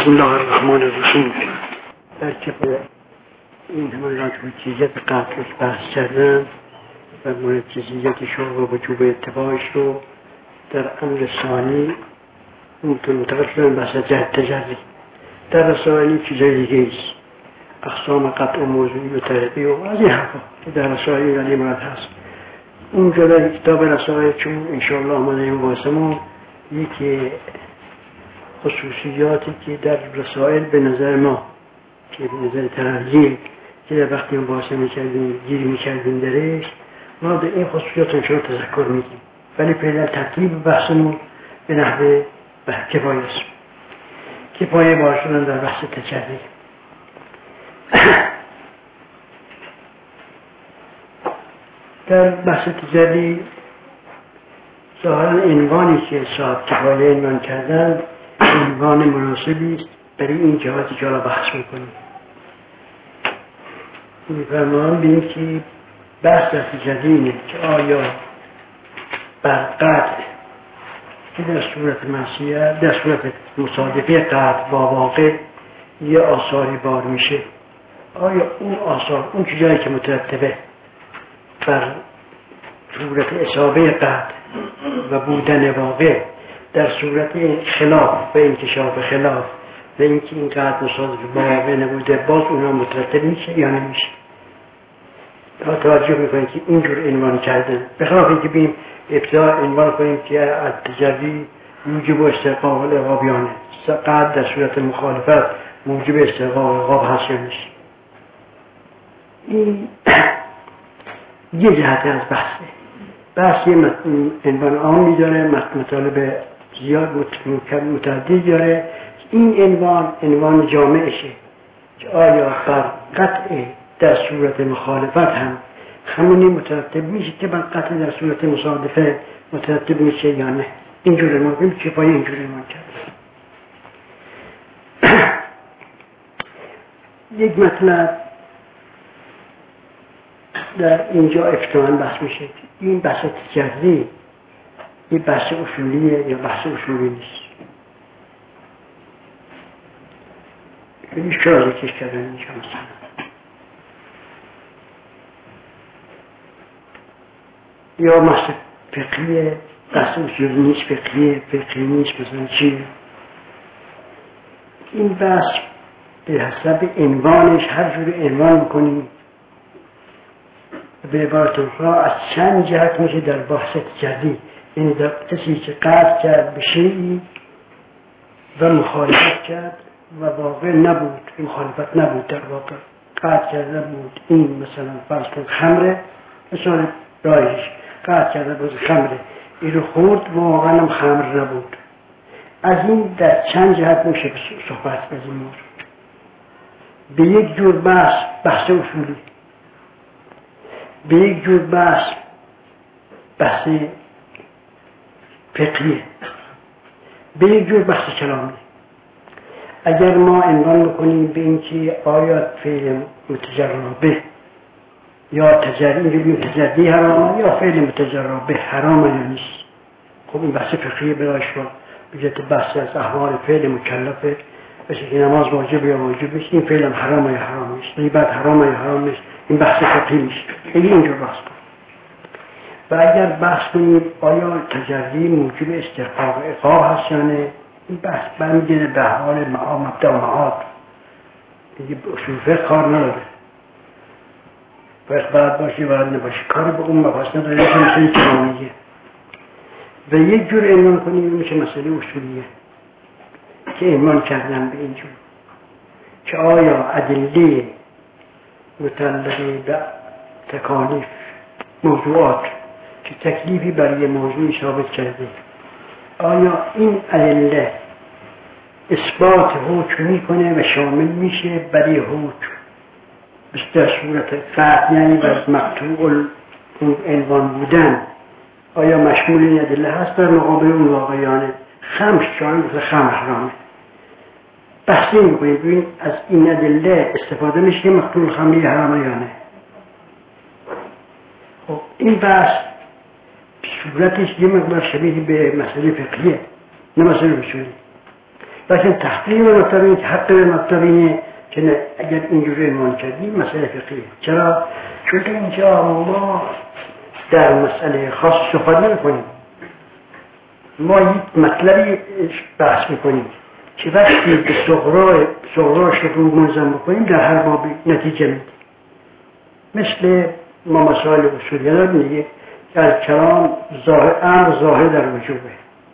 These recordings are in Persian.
بسم الله الرحمن الرحیم. در که این همه راجع به جزئیات قتل بحث کردم و مورد جزئیاتش و وجوب اتباعش رو، در امر ثانی منتقل شدن بحث تجری. در رسائلی چیزای دیگه ایست، اقسام قطع و موضوعی و طریقی و از این حرفا که در رسائلی ولی مرد هست. اونجا در کتاب رسائل چون انشاءالله آمده این واسمون یکی خصوصیاتی که در رسائل به نظر ما که به نظر ترجیح که در وقتی مباحثه میکردیم گیری میکردیم درش، ما به این خصوصیات انشاء تذکر میدیم، ولی فعلا ترتیب بحثمون به نحوه کفایه است. کفایه بار شدن در بحث تجری. در بحث تجری ظاهرا عنوانی که صاحب کفایه عنوان کردن عنوان مناسبی است برای این جهاتی که حالا بحث میکنیم. میفرمان بینیم که بحث در تجری اینه که آیا بر قطع که در صورت معصیت در صورت مصادفه قطع با واقع یه آثاری بار میشه، آیا اون آثار اون چیزایی که مترتبه بر صورت اصابه قطع و بودن واقع در صورت خلاف و انکشاف خلاف و اینکه این قطع مصادف با واقع نبوده، باز اونها مترتب میشه یا نمیشه؟ توجه میکنیم که اینجور عنوان کردن، به خلاف اینکه بیم ابتدا عنوان کنیم که از تجری موجب استحقاق العقابیانه، قطع در صورت مخالفت موجب استحقاق العقاب هست یا نیست. این یه جهت از بحثه. بحث یه عنوان عامی داره، مطالب زیاد متعدد داره. این عنوان جامعشه که آیا بر قطع در صورت مخالفت هم همونی مترتب میشه که بر قطع در صورت مصادفه مترتب میشه یا نه؟ اینجور عنوان کنیم که پای اینجور عنوان کرده. یک مطلب در اینجا افتتاحاً بحث میشه، این بحث تجری این بحث اصولیه یا بحث اصولی نیست. این چرا ذکر کردن اینجا مثلا یا بحث فقهیه، بحث اصولی نیست، فقهی نیست، مثلا چیه؟ این بحث به حسب عنوانش هر جور عنوان بکنیم به عبارت اخرى از چند جهت میشه در بحث تجری، یعنی در کسی که قطع کرد به شیئی و مخالفت کرد و واقع نبود، مخالفت نبود، در واقع قطع کرده بود. این مثلا فرض کن خمره، مثلا رایش قطع کرده بود خمره، این رو خورد واقعا هم خمر نبود. از این در چند جهت میشه صحبت از این مورد. به یک جور بحث اصولی، به یک جور بحث فقهیه، به یک جور بحث کلامی. اگر ما عنوان بکنیم به اینکه آیا فعل متجربه یا تجری حرامه یا فعل متجربه حرامه یا نیست، خب این بحث فقهیه برایش با بجت بحث از احوال فعل مکلفه، مثل که نماز واجب یا واجب نیست، این فعل هم حرامه یا حرام نیست، غیبت حرامه یا حرام نیست، این بحث فقهی نیست. اینجور بحث کنیم. و اگر بحث کنیم آیا تجری موجب استحقاق عقاب هست یا نه، این بحث برمیگرده به حال مبدا و معاد، دیگه اصول فقه کار نداره. فقه باید باشه باید نباشه، کاری به اون مباحث نداره، میشه مسئله کلامیه. و یک جور عنوان کنیم میشه مسئله اصولیه که عنوان کردن به اینجور که آیا ادله متعلقه به تکالیف موضوعات که تکلیفی برای موضوعی ثابت کرده، آیا این ادله اثبات حکم میکنه و شامل میشه برای حکم در صورت قطع، یعنی از مقطوع اون عنوان بودن، آیا مشمول این ادله هست در مقابل اون واقعیانه؟ خمس شاید مثل خمر حرامه، بحثی میکنیم ببین از این ادله استفاده میشه مقتول خمری حرامه یا نه. خب این بحث صورتش یه مقدار شبیه به مسئله فقهیه، نه مسئله اصولی. لیکن تحقیق مطلب اینه که حق مطلب اینه که نه اگر اینجوری ایمان کردیم مسئله فقهیه. چرا؟ چون اینجا ما در مسئله خاص صحبت نمی‌کنیم، ما یک مطلبی بحث می‌کنیم که وقتی به صغراش رو منظم بکنیم در هر بابی نتیجه میده. مثل ما مسائل اصولی ها میگه که از کلام امر ظاهر در وجوبه.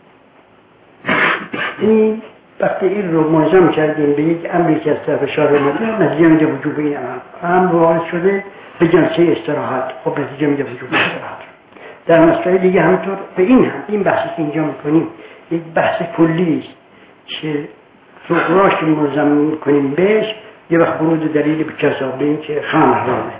این وقتی این رو منظم کردیم به یک امری که از طرف شارع اومده نتیجه میده وجوب این امر وارد شده به جلسه استراحت، خب نتیجه میده وجوب استراحت. در مسائل دیگه همینطور به این بحثی که اینجا میکنیم یک بحث کلی است که صغراش منظم میکنیم بهش یه وقت ورود دلیل به کذا به این که خمر حرامه،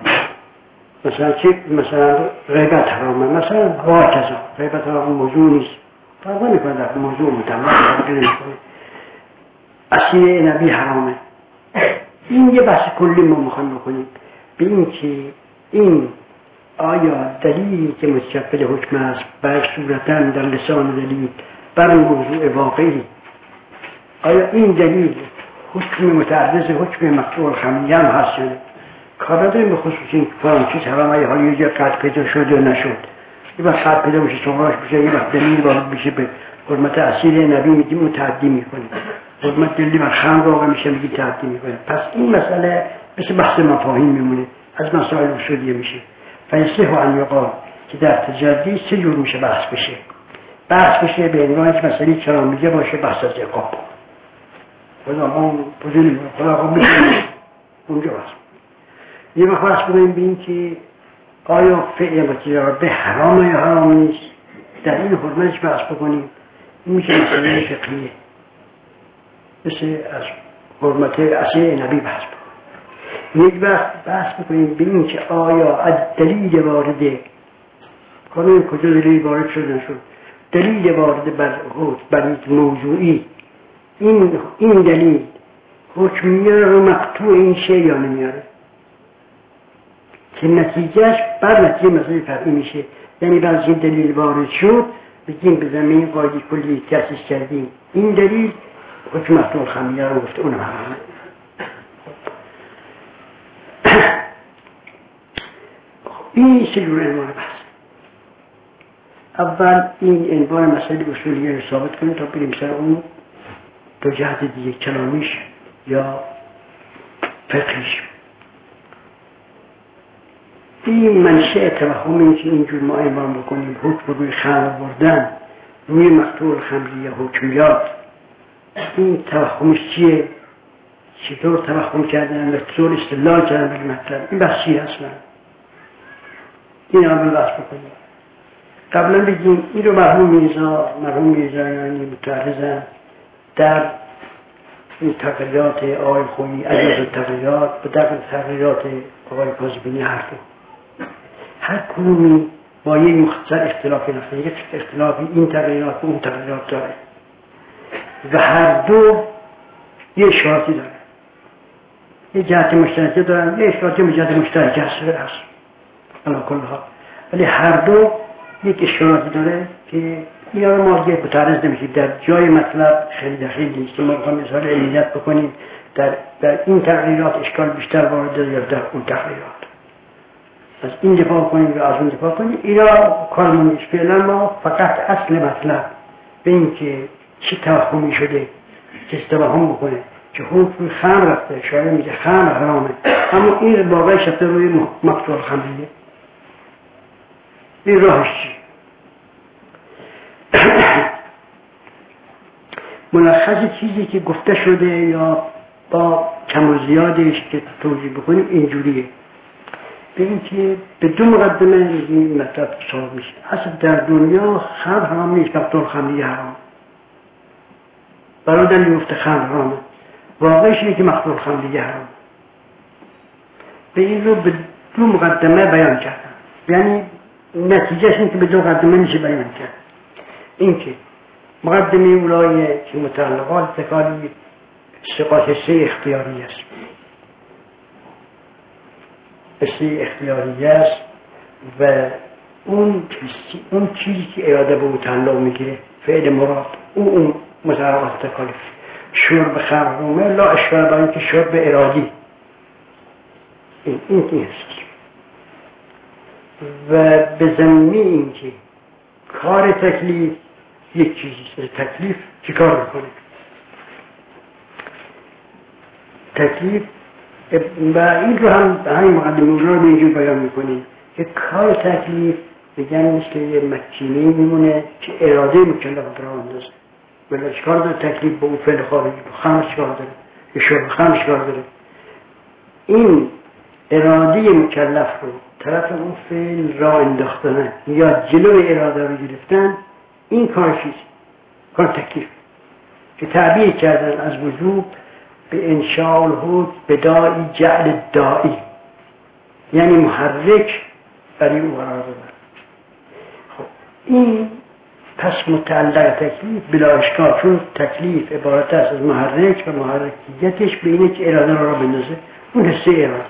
مثلا غیبت حرامه، مثلا کذا غیبت حرام موضوع نیست، فرق نمیکنه در موضوع متعلق نمیکنه، اسیر نبی حرامه. این یه بحث کلی ما میخوایم بکنیم به این که این آیا دلیلی که متشکل حکم است بر صورتاً در لسان دلیل بر موضوع واقعی، آیا این دلیل حکم متعرض حکم مقطوع الخمریه هم هست یا نه؟ کار نداریم به خصوص این فلان چیز حرامه، حالا یه جا قطع پیدا شد یا نشد، یه وقت قطع پیدا میشه صغراش میشه، یه وقت دلیل وارد میشه به حرمت اسیر نبی میگیم اون تعدی میکنه، حرمت دلیلی بر خمر واقع میشه میگیم تعدی میکنه. پس این مسئله مثل بحث مفاهیم میمونه، از مسائل اصولیه میشه. فیصله ان یقال که در تجدی سه جور میشه بحث بشه به عنوان که مسئله کرامیه باشه، بحث از عقاب خدا ما بزنیم خدا خواب میکنیم اونجا بحث. یه بحث بکنیم بین که آیا فعل متجربه حرام یا حرام نیست، در این حرمتش بحث بکنیم. این میشه مسئله فقهیه، مثل از حرمت اسیر نبی بحث بکنیم. یک وقت بحث بکنیم بین که آیا از دلیل وارده کنیم کجا دلیل وارد شد نشد، دلیل وارده بر یک موضوعی این دلیل حکم میاره رو مقطوع این شی یا نمیاره که نتیجهش بر نتیجه مسئله فرعی میشه. یعنی بعضی این دلیل وارد شد بگیم به زمین قاعده کلی تأسیس کردیم این دلیل حکم مقطوع الخمریه رو گفته اونم حرامه. این سه جور عنوان بحث. اول این عنوان مسئله اصولیه رو ثابت کنیم تا بریم سر اون دو جهت دیگه، کلامیش یا فقهیش. این منشأ توهمی که اینجور ما عنوان بکنیم حکم روی خمر بردن، روی مقطوع الخمریه حکمیات، این توهمش چیه؟ چطور توهم کردن و چطور استدلال کردن به مطلب؟ این بحث چیه اصلا؟ این اول بحث بکنیم. قبلا بگیم این رو مرحوم میرزا یعنی متعرضن در این تغییرات آقای خویی عجز تغییرات و در تغییرات آقای کاظمینی هر کدومی با یک مختصر اختلافی نفسه، یک اختلافی این تغییرات و اون تغییرات داره و هر دو یه اشارتی داره، یه جهت مشترکه دارن، یه اشارتی جهت مشترکه هست علا کل ها، ولی هر دو یک اشاراتی داره که اینا رو ما دیگه متعرض نمیشید. در جای مطلب خیلی دخیل نیست که ما بخوام مثال علمیت بکنیم در این تغییرات اشکال بیشتر وارد یا در اون تغییرات، از این دفاع کنیم یا از اون دفاع کنیم، اینا کارمون نیست. فعلا ما فقط اصل مطلب به این که چی توهمی شده که توهم بکنه که حکم خمر رفته، شاید میگه خمر حرامه، اما این واقعی شفته روی مقطوع الخمریه. این راهش چی؟ ملخص چیزی که گفته شده یا با کم و زیادش که توضیح بکنیم اینجوریه، به این که به دو مقدمه این مطلب صاحب میشه. اصلا در دنیا خمر حرام نیست، مقطوع الخمریه حرام، برای دلیل گفته خمر حرامه، واقعش اینه که مقطوع الخمریه حرام. به این رو به دو مقدمه بیان کردم، یعنی نتیجهش این که به دو مقدمه میشه بیان کرد. این که مقدمه اولای که متعلقات تکالی استقاط حصه اختیاری است، حصه اختیاری است و اون چیزی که اراده به او تعلق میگیره فعل مراد اون متعلقات تکالی. شرب خمر رومه لا اشکال برای که شرب ارادی این هست. و به زمینه این که کار تکلیف یک چیزیست. تکلیف چی کار میکنه؟ تکلیف و این رو هم همین مقدمه رو به اینجور بیان میکنیم که کار تکلیف بگن مثل یه مکینه‌ای میمونه که اراده مکلف را اندازه. ولی چکار داره تکلیف با اون فعل خارجی؟ با خمر چکار داره؟ یا شرب خمر چکار داره؟ این اراده مکلف رو طرف اون فعل را انداختن یا جلو اراده رو گرفتن، این کار چیست؟ کار تکلیف که تعبیر کردن از وجوب به انشاء الحد بدائی جعل دائی، یعنی محرک برای او قرار دادن. خب این پس متعلق تکلیف بلا اشکال، چون تکلیف عبارت است از محرک و محرکیتش به اینه که اراده را بندازه، اون حسه اراده.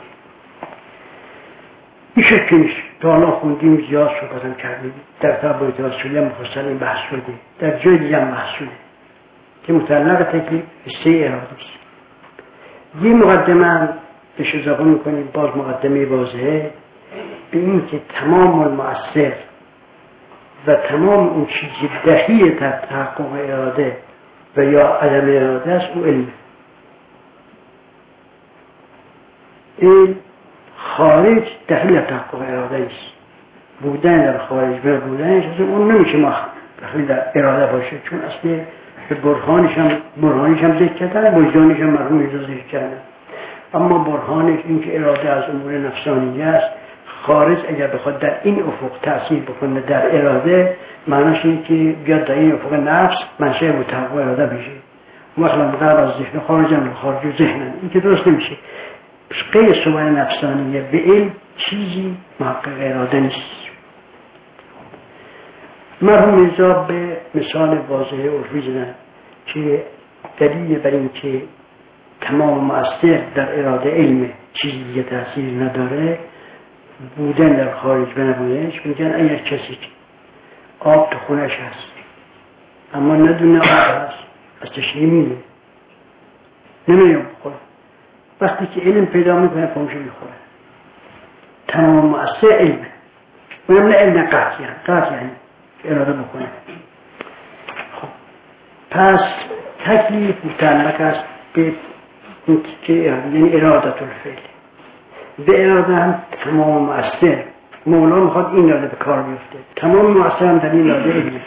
این شکل نیست. تا حالا خوندیم زیاد صحبتم کردیم، در تابع توسلی هم مفصل این بحث شده، در جای دیگه هم بحث شده که متعلق تکلیف حسه اراده است. یه مقدمه هم بهش اضافه میکنیم، باز مقدمه واضحه به این که تمام المؤثر و تمام اون چیزی دخیل تحقق اراده و یا عدم اراده است، او علم. این خارج دخیل تحقق اراده است. بودن در خارج و بودنش اون نمیشه ما دخیل در اراده باشه، چون اصلا به برهانش هم ذکر کردن، وجدانش هم مرحوم اجازه ذکر کردن. اما برهانش این که اراده از امور نفسانی است. خارج اگر بخواد در این افق تأثیر بکنه در اراده، معناش اینه که بیاد در این افق نفس منشأ متحقق اراده بشه. مثلا غرب از ذهن خارج هم خارج و ذهنن، این که درست نمیشه. غیر صور نفسانیه به علم چیزی محقق اراده نیست. مرحوم میرزا به مثال واضح عرفی زدن که دلیل بر این که تمام مؤثر در اراده علم چیزی دیگه تأثیر نداره، بودن در خارج و نبودنش. میگن اگر کسی آب تو خونش هست اما ندونه آب هست، از تشنگی میمونه، نمیدونه بخوره. وقتی که علم پیدا میکنه پامشو میخوره. تمام مؤثر علمه، اونم نه علم قطعی، قطعی یعنی اراده بکنه. خب پس تکلیف متعلق است به یعنی ارادت الفعل. به اراده هم تمام مؤثر، مولا میخواد این اراده به کار بیفته، تمام مؤثر هم در این اراده علمه.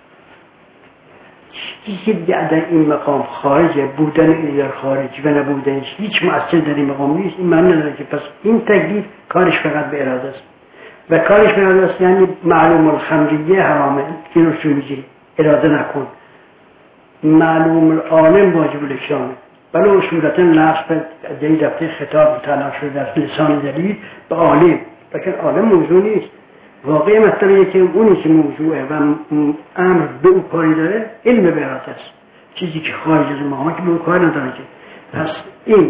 چیزی در این مقام خارجه، بودن این در خارج و نبودنش هیچ مؤثر در این مقام نیست. این معنی نداره که پس این تکلیف کارش فقط به اراده است و کارش به اراده است، یعنی معلوم الخمریه حرامه، این رو میگی اراده نکن. معلوم العالم واجب الاحترامه، بله اصولتا نفس به این دفعه خطاب مطلق شده در لسان دلیل به عالم، لیکن عالم موضوع نیست. واقعی مطلبیه که اونی که موضوعه و امر به او کاری داره علم به اراده است، چیزی که خارج از مقامه که به او کار نداره. پس این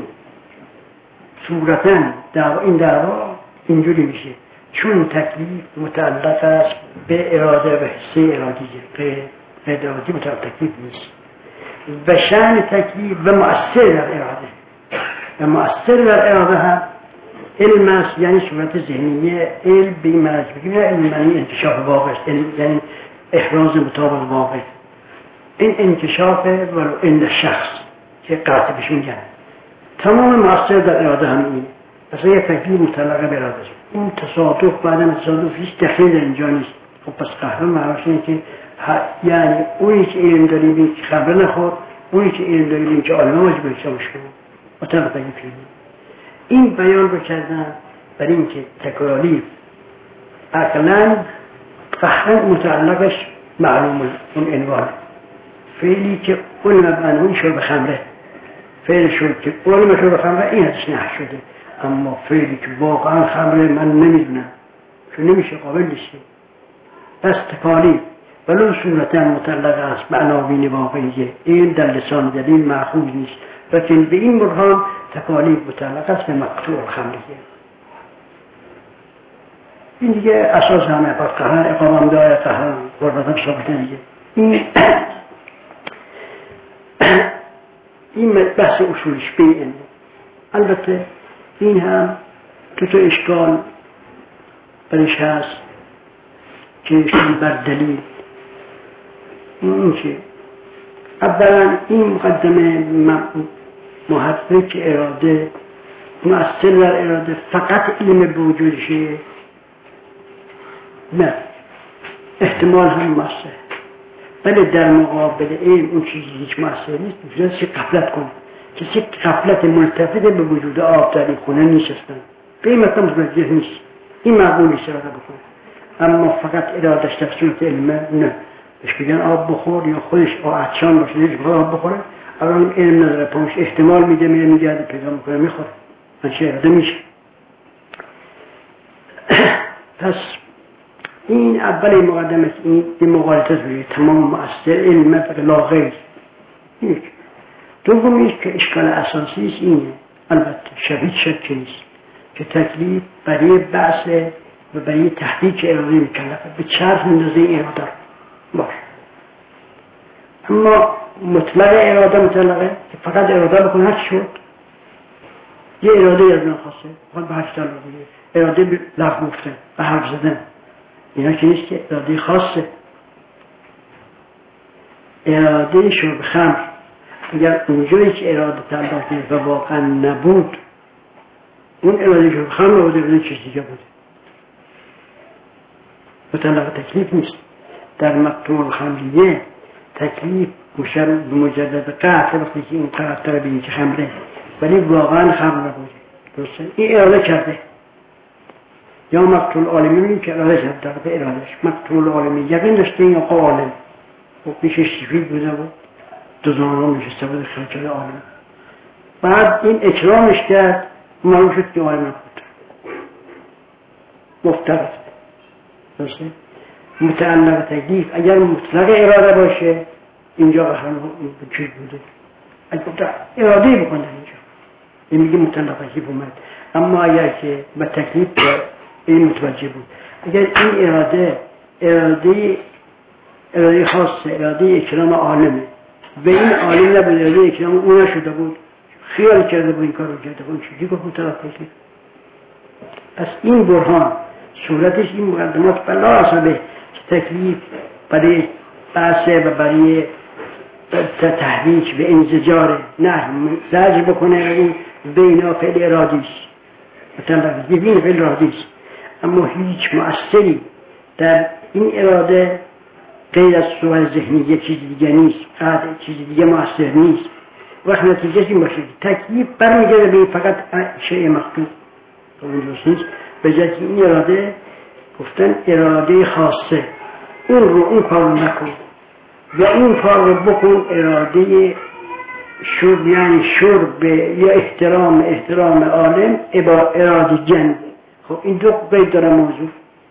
صورتا این دعوا اینجوری میشه، چون تکلیف متعلق است به اراده و حسه ارادیه، غیر ارادی متعلق تکلیف نیست. و شأن تکلیف و مؤثر در اراده و مؤثر در اراده هم علم است، یعنی صورت ذهنیه. علم به این معنی بگیم علم یعنی انکشاف واقع است، یعنی احراز مطابق واقع. این انکشاف ولو عند شخص که قاطع بهش میگن. تمام مؤثر در اراده هم اینه. مثلا یک تکلیف متعلق به اراده است. اون تصادف بعدم تصادف هیچ دخیل در اینجا نیست. خب پس قهرمان معناش اینه که یعنی اونی که علم داری بین که خبر نخور، اونی که علم داری بین که عالم واجب احترامش کنه مطلق تکلیف. این بیان رو کردن برای اینکه تکالیف عقلاً قهرن متعلقش معلومه اون عنوان فعلی که اون مبنوی شرب خمره، فعل شد که اون شرب خمره این ازش نه شده، اما فعلی که واقعا خمره من نمیدونم چون نمیشه قابل نیستی. پس تکالیف ولو صورتا متعلق است معناوین واقعیه، این در لسان دلیل مأخوذ نیست، لیکن به این برهان تکالیف متعلق است به مقطوع الخمریه. این دیگه اساس همه پس قهرن اقامم داره، قهرن ثابته دیگه. این این بحث اصولش بیعنه. البته این هم تو اشکال برش هست که اشکال بر دلیل این که اولا این مقدمه محرک اراده مؤثر بر اراده فقط علم به وجودشه؟ نه، احتمال هم مؤثر، ولی در مقابل علم اون چیزی هیچ مؤثر نیست. میشه چه غفلت کنه، کسی غفلت ملتفت به وجود آب در این خونه نیستن، به این مطمئن متوجه نیست، این معقولی اراده بکنه. اما فقط ارادش در صورت علمه نه، بهش بگن آب بخور یا خودش عطشان باشه هیچ آب بخوره، الان علم نداره، پاش احتمال میده، میگرده پیدا میکنه میخوره، چه اراده میشه. پس این اول مقدمه، این مقالطه بوده تمام مؤثر علم لا غیر. یک دومیش که اشکال اساسی اینه، البته شبیه شک نیست، که تکلیف برای بحث و برای تحقیق اراده مکلفه به چرخ اندازه اراده باشه. اما مطلق اراده مطلقه که فقط اراده بکنه هر شد، یه اراده از من خواسته فقط به هر چطور بگه، اراده به لفظ گفته به حرف زدن، اینا که نیست که اراده خاصه. اراده شرب خمر اگر اونجایی که اراده تعلق کرد و واقعا نبود، اون اراده شرب خمر نبوده، بوده چیز دیگه بوده، مطلق تکلیف نیست. در مقتول خمریه تکلیف مجرد قطع وقتی که این قطع را بینید که خمره، ولی واقعا خمر نبوده، درسته؟ این اراده کرده. یا مقتول عالمی بینید که اراده کرده در به ارادش، مقتول عالمی یقین داشته این آقا عالم و پیشش سفید بوده بود، دو زانو نشسته بود خرچه عالم، بعد این اکرامش کرد، معلوم شد که عالم نبود، مفترض. درسته؟ متعلق تکلیف اگر مطلق اراده باشه اینجا اصلا چیز بوده، اگر اراده بکنه اینجا این میگه مطلق تکلیف اومد. اما اگر که به تکلیف این متوجه بود، اگر این اراده خاصه، اراده اکرام عالمه و این عالم نبود، اراده اکرام اون نشده بود، خیال کرده بود این کار رو کرده بود، چیزی گفت مطلق تکلیف. پس این برهان صورتش این مقدمات بلا اصابه که تکلیف برای بحثه و برای تحریک و انزجار نه زجر بکنه، این بینا فعل ارادیست مطلق این فعل ارادیست، اما هیچ مؤثری در این اراده غیر از صور ذهنی یک چیز دیگه نیست، قطع چیز دیگه مؤثر نیست. وقت نتیجه این باشه تکلیف برمیگرده به فقط شیء مخطوب اونجاست نیست، به جای این اراده گفتن اراده خاصه، اون کار نکن یا این کار رو بکن، اراده شرب یعنی شرب یا احترام عالم اراده جن. خب این دو قید داره موضوع.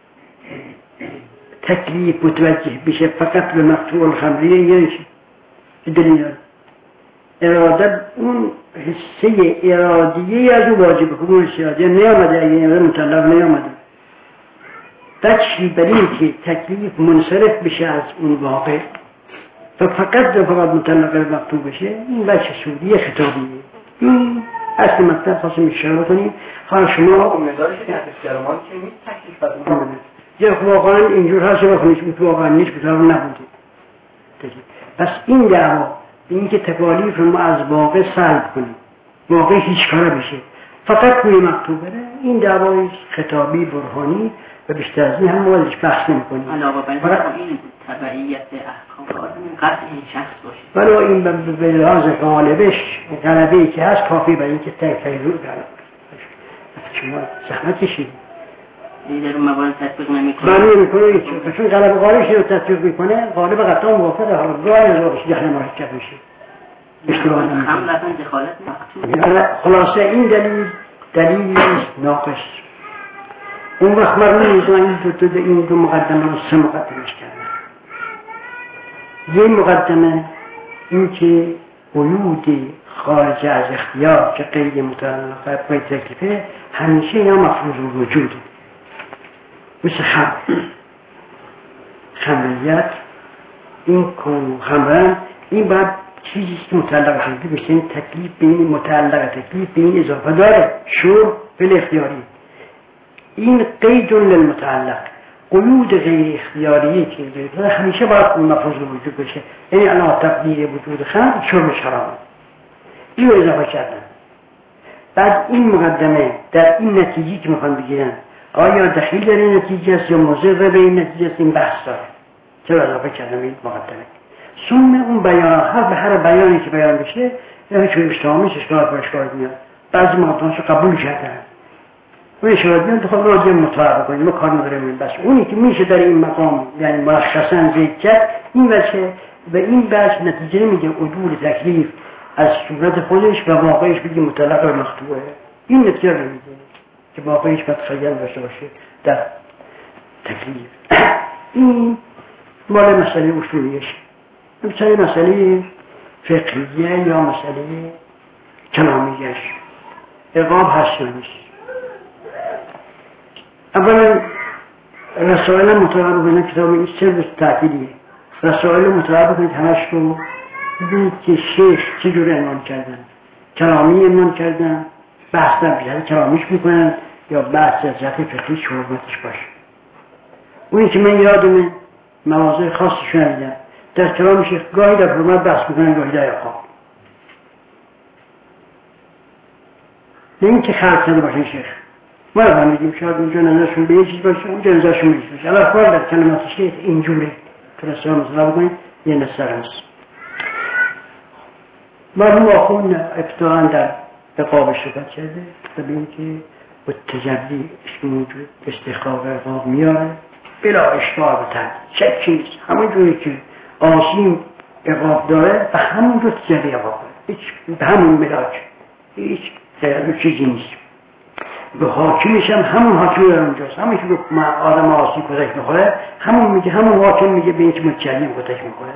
تکلیف متوجه بشه فقط به مقتول خمریه یعنی چی؟ دلیل اراده اون حسه ارادیه از او واجبه، اون حسه ارادیه نیامده، اگه این مطلق نیامده بچی برای که تکلیف منصرف بشه از اون واقع و فقط مطلق مقتول بشه، این بچه سودی خطابیه. این اصل مطلب خواستم اشاره کنیم. حالا شما مدارش که درمان که نیست تکلیف بدون یا واقعا اینجور هست یا خونیش واقعا نیست بطور نبوده. پس این دعوا این که تکالیف رو ما از واقع سلب کنیم، واقع هیچ کاره بشه فقط روی مقتول بره، این دعوای خطابی برهانی و بیشتر از این هم موردش بحث نمی کنیم. علاوه بر این تبعیت احکام آدم قطع این شخص باشه، ولی این به لحاظ غالبش غلبه‌ای که هست کافی برای اینکه تکلیف رو غلب شما زحمت کشید در اون موارد تطبیق نمی‌کنه. بله نمی‌کنه، چون غلب غالبش رو تطبیق می‌کنه، غالب قطعا موافقه، حالا گاهی از وقتش جهل مرکب میشه. اشتباه نمی‌کنه. هم لطفاً دخالت مقصود. خلاصه این دلیل ناقص. اون وقت مرمون این دو مقدمه رو سه مقدمش کردن. یه مقدمه این که قیود خارج از اختیار که قید متعلقه به تکلیفه همیشه یا مفروض وجوده، مثل خمریت این کن خمرن، این باید چیزی که متعلق تکلیف بشه، این تکلیف به این متعلق تکلیف به این اضافه داره. شور بالاختیاری این قید للمتعلق، قیود غیر اختیاری که همیشه باید اون مفروض وجود بشه. یعنی الان تقدیر وجود خمر شرب حرام، این رو اضافه کردن. بعد این مقدمه در این نتیجه که میخوان بگیرن آیا دخیل در این نتیجه است یا مضر به این نتیجه است، این بحث داره. چرا اضافه کردن این مقدمه؟ ثم اون بیان هر بیانی که بیان بشه یعنی چون اشتهامیش اشکالات و اشکالات میاد. بعضی مقدماتش قبول کردن و اشارات میاد دخواه راجع مطابق کنید، ما کار نداریم. بس اونی که میشه در این مقام یعنی مرخصا ذکر کرد این وجه و این بحث نتیجه میگه عدول تکلیف از صورت خودش و واقعش بگی مطلق و مخطوعه. این نتیجه رو میگه که واقعش باید خیال داشته باشه در تکلیف. این مال مسئله اصولیش. مثلا مسئله فقهیه یا مسئله کلامیش عقاب هست یا نیست. اولا رسائل مطالعه بکنید، کتاب این سر تعطیلیه. رسائل مطالعه بکنید همش رو ببینید که شیخ چجوری عنوان کردن، کلامی عنوان کردن، بحث در جهت کلامیش میکنن یا بحث در جهت فقهیش حرمتش باشه. اونی که من یادمه مواضع خاصی شنیدم در کلام شیخ گاهی در حرمت بحث میکنن، گاهی در عقاب. نه این که خلق کرده باشه شیخ، ما رو هم میگیم شاید اونجا نظرشون به یه چیز باشه اونجا نظرشون به یه چیز باشه. الان خواه در کلمات شیخ اینجوری که رسول مطلب بکنید یه نظر هست. مرحوم آخون ابتداعا در عقاب صحبت کرده و به این که با تجلی موجود استخراج عقاب میاره بلا اشتباه بتن شکی نیست. همون جوری که آسیم عقاب داره و همون جو تجلی عقاب داره، به همون ملاک هیچ چیزی نیست. به حاکمش هم همون حاکمی در اونجاست. همون که آدم آسی کتک میخوره همون میگه، همون حاکم میگه به این که متجلی کتک میخوره.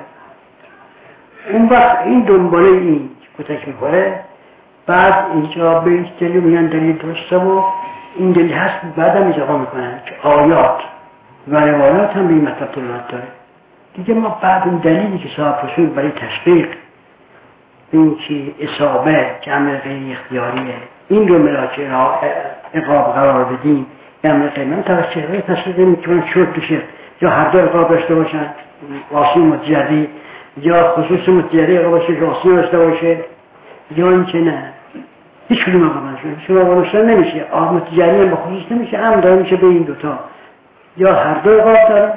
اون وقت این دنباله این کتک میخوره، بعد اینجا به این دلیل میگن دلیل درسته و این دلیل هست. بعد هم اضافه میکنن که آیات و روایات هم به این مطلب دلالت داره. دیگه ما بعد اون دلیلی که صاحب رسول برای تشویق این که اصابه که امر غیر اختیاریه این رو ملاک عقاب قرار بدیم یا امر غیر من توجه تشویق میکنن شد بشه یا هر دو عقاب داشته باشن، واسی متجری یا خصوص متجری عقاب باشه که واسی داشته باشه یا این که نه هیچ کدوم عقاب نشون شما عقاب نمیشه. عقاب متجری هم با خصوص نمیشه، هم داره میشه به این دوتا یا هر دو عقاب داره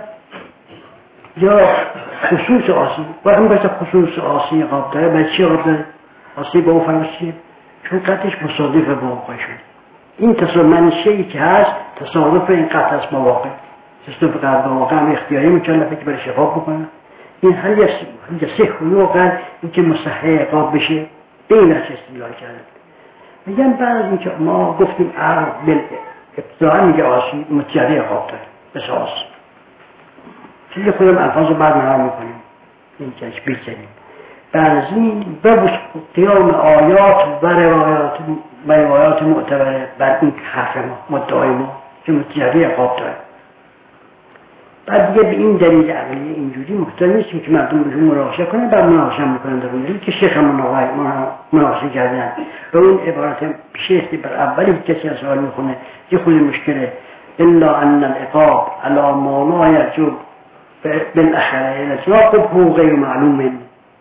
یا خصوص آسی. و هم باید خصوص آسی عقاب داره. باید چی عقاب داره؟ آسی با اون فرمش چیه؟ چون قطعش مصادف با واقع شد. این تصادف منشه‌ای که هست تصادف این قطع است با واقع. تصادف قطع با واقع هم اختیاری مکلفه که برای شفاف بکنه. این هر یک سه خلوقا این که مصحح عقاب بشه به این نحو استدلال کردن. میگن بعد از اینکه ما گفتیم عقل ابتداعا میگه آسی متجری عقاب داره بس آسی. چیزی خودم الفاظ رو بعد نهار میکنیم این که اشبیل کنیم. بعد از این به قیام آیات و روایات معتبره بر این حرف ما مدعای ما که متجری عقاب داره. بعد دیگه به این دلیل عقلی اینجوری محتاج نیستیم که مردم بهشون مناقشه کنن، بعد مناقشه میکنن در اون که شیخ هم مناقشه کردن و اون عبارت شیخی بر اولی کسی از سوال میخونه که خود مشکله الا ان العقاب على ما لا يرجو بالاخره نساقه غیر معلوم.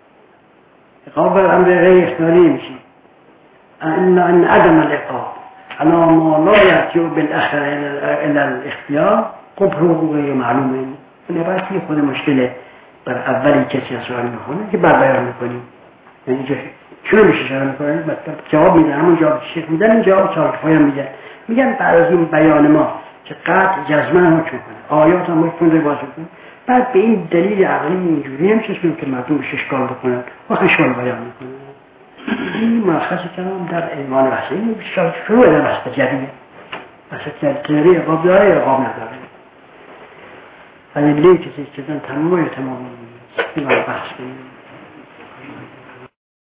عقاب بر امر غیر اختیاری میشه. الا ان عدم العقاب على ما لا يرجو بالاخره الى الاختیار قبره غیر معلومه. این عبارتی خود مشکله بر اولی کسی از سوال میخونه که بر بیان میکنیم. یعنی چون میشه شرح میکنیم جواب میدن، همون جواب شیخ میدن، این جواب چارکفایی هم میگن بعد از این بیان ما که قطع جزمن هم حکم کنه آیات هم حکم رو باز کنه، بعد به این دلیل عقلی اینجوری هم چشمیم که مردم بهش اشکال بکنن و اشکال بیان میکنن. این مرخص کلام در عنوان بحث این شروع در بحث جدیده. بحث جدیده عقاب داره یا عقاب نداره. ادله که چیزن تمام این رو بحث کنیم.